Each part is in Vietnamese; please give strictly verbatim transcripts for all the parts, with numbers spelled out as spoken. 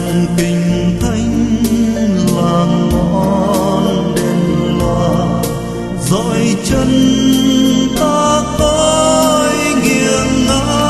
kinh thánh làng ngọn đèn loa dõi chân ta cõi nghiêng ngã,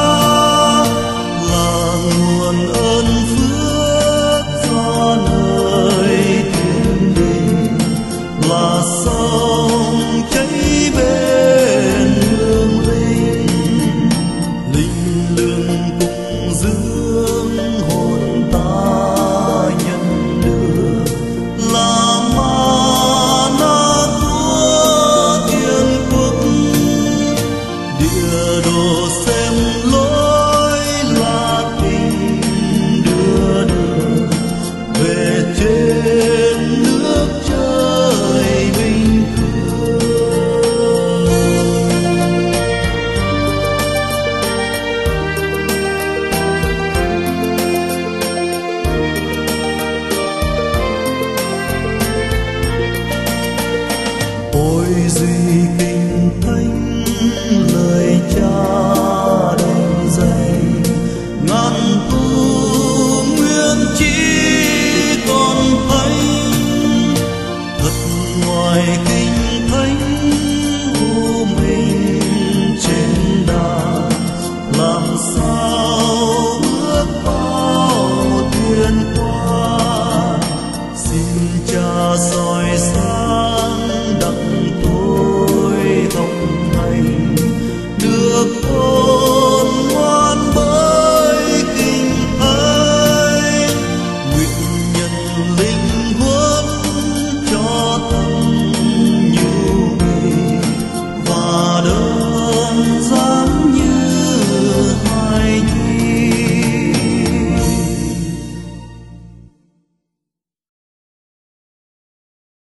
là nguồn ơn phước do nơi thiên đình, là sông chảy bên hương linh. Linh lương cùng dưỡng hồn ta nhân đưa, là mana của thiên quốc. Địa đồ xem lối là tình đưa đường về trên nước trời bình thường. Ôi duy kinh